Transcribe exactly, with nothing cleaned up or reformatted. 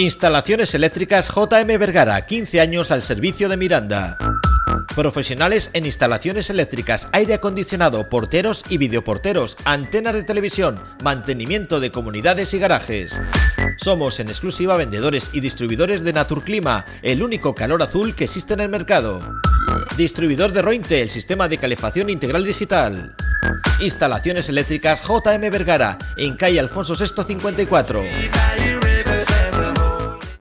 Instalaciones eléctricas J M Vergara, quince años al servicio de Miranda. Profesionales en instalaciones eléctricas, aire acondicionado, porteros y videoporteros, antenas de televisión, mantenimiento de comunidades y garajes. Somos en exclusiva vendedores y distribuidores de Naturclima, el único calor azul que existe en el mercado. Distribuidor de Rointe, el sistema de calefacción integral digital. Instalaciones eléctricas J M Vergara, en calle Alfonso sexto cincuenta y cuatro.